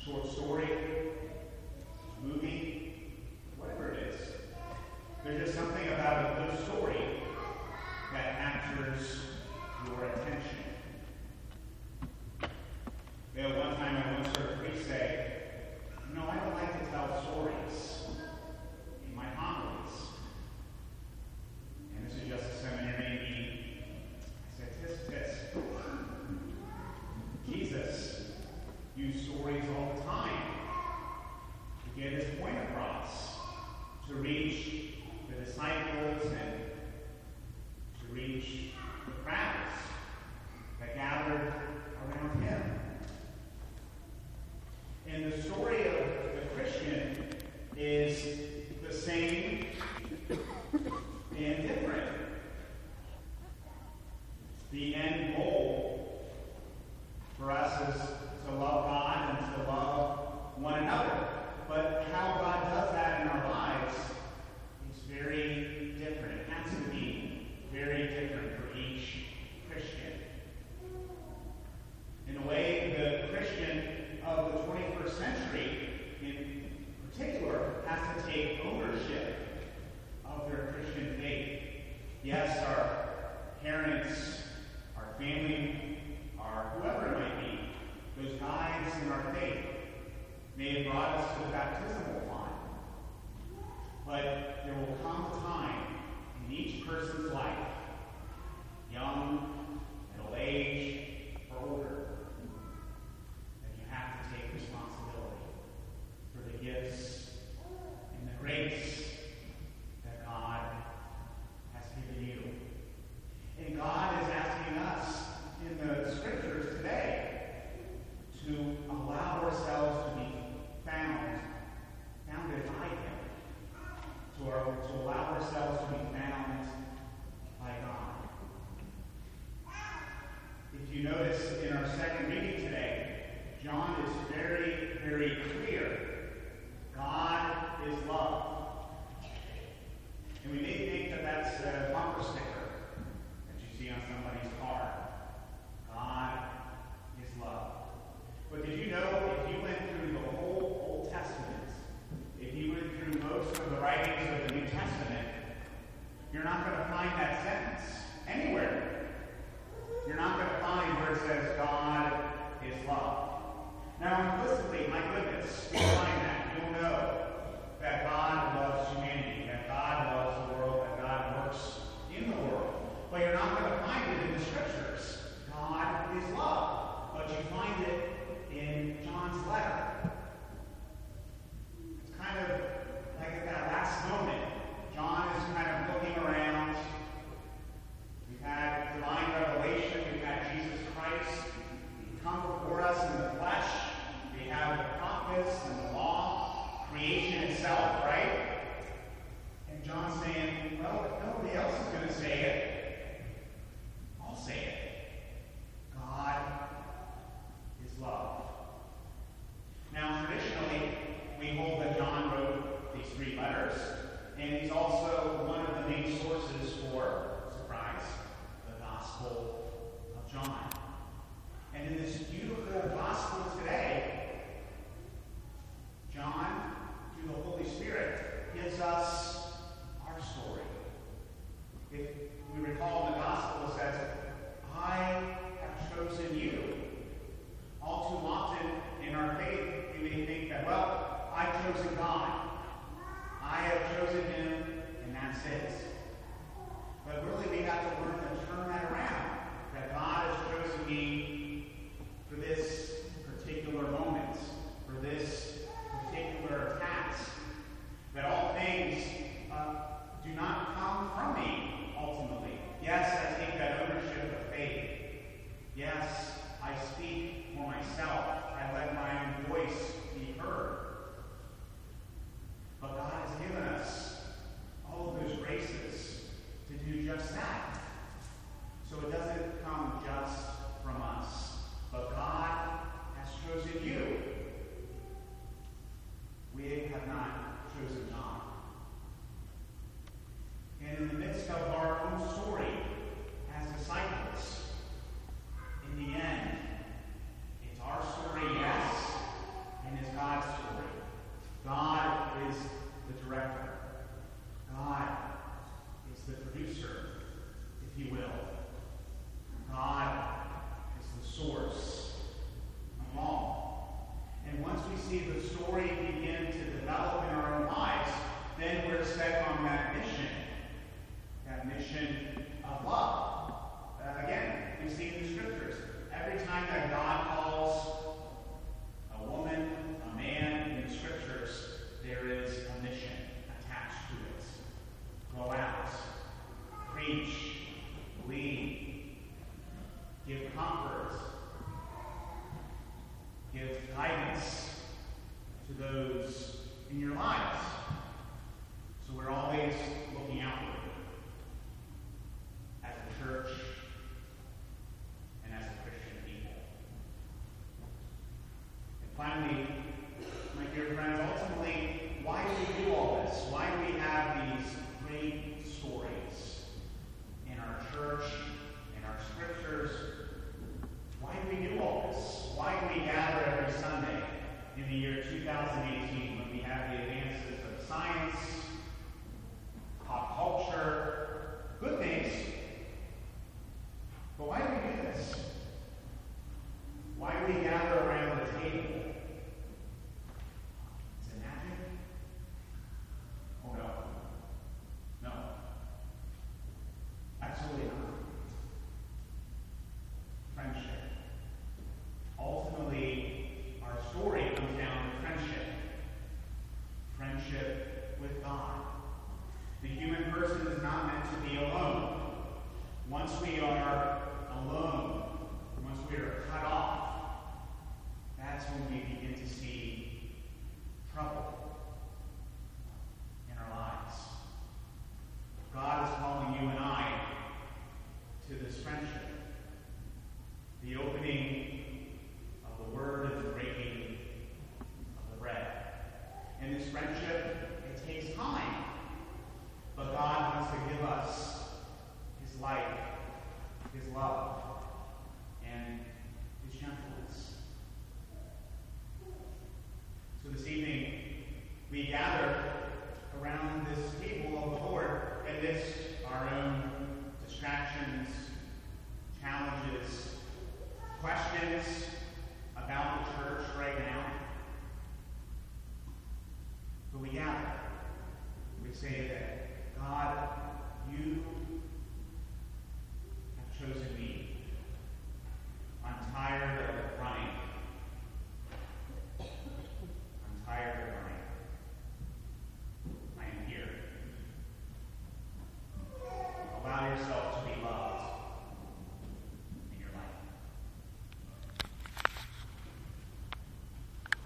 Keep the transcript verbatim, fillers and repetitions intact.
short story, movie, whatever it is. There's just something about a good story that captures your attention. You know, one time I once heard a priest say, you know, I don't like to tell stories in my homilies. And this is just a seminary meeting. I said, tis, tis. Jesus used stories all the time to get his point across, to reach the disciples and to reach the crowds that gathered around him. And the story of the Christian is the same and different. The end goal for us is to love God and to love one another. But how God does that in our lives is very different. It has to be very different for each Christian. In a way, the Christian of the twenty-first century, in particular, has to take ownership of their Christian faith. Yes, our parents, our family, our whoever it might be, those guides in our faith may have brought us to the baptismal font. But there will come a time in each person's life, young, middle age, or older, that you have to take responsibility for the gifts and the grace that God has given you. And God is asking us in the scriptures today to allow ourselves to be found, founded by him, to, our, to allow ourselves to be found by God. If you notice in our second reading today, John is very, very clear. God is love. And we may think that that's a bumper sticker that you see on somebody's car. God is love. But did you know if you went through the whole Old Testament, if you went through most of the writings of the New Testament, you're not going to find that sentence anywhere. You're not going to find where it says God is love. Now, implicitly, my goodness, you'll find that. You'll know that God loves humanity, that God loves the world, that God works in the world. But you're not going to find it in the scriptures. God is love. But you find it in John's letter. It's kind of like at that last moment, John is kind of looking around. We've had divine revelation. We've had Jesus Christ come before us in the flesh. We have the prophets and the law, creation itself, right? And John's saying, well, if nobody else is going to say it, I'll say it. God is love. Now, traditionally, we hold that John wrote these three letters, and he's also one of the main sources for, surprise, the Gospel of John. And in this beautiful Gospel today, John, through the Holy Spirit, gives us our story. If we recall, the Gospel says, I have chosen you. All too often in our faith, we may think that, well, I've chosen God. I have chosen him, and that's it. But really, we have to learn to turn that around. That God has chosen me for this particular moment, for this particular task. That all things uh, do not come from me, ultimately. Yes, I take that ownership of faith. Yes, I speak for myself. I let my own voice be heard. But God has given us all of those graces to do just that. So it doesn't come just from us. see the story begin to develop in our own lives, then we're set on that mission, that mission of love. Uh, again, we see in the scriptures, every time that God calls a woman, a man in the scriptures, there is a mission attached to it. Go out, preach, lead, give comfort, give guidance to those in your lives. So we're always looking outward as a church and as a Christian people. And finally, my dear friends, ultimately, why do we do all this? Why do we have these great stories in our church, in our scriptures? Why do we do all this? Why do we gather every Sunday in the year two thousand eighteen when we have the advances of science, pop culture, good things? But why do we do this? Why do we gather around the table? Is it magic? Oh no. No. Absolutely not. Friendship. Ultimately, our story comes down to friendship. Friendship with God. The human person is not meant to be alone. Once we are alone, once we are cut off, that's when we begin to see trouble in our lives. God is calling you and I to this friendship. The opening of the word and the breaking of the bread. In this friendship, it takes time. But God wants to give us his life, his love, and his gentleness. So this evening, we gather around this table of the Lord amidst our own distractions, challenges, questions about the church right now. But we gather. We say that, God, you have chosen me. I'm tired of running. I'm tired of running. I am here. Allow yourself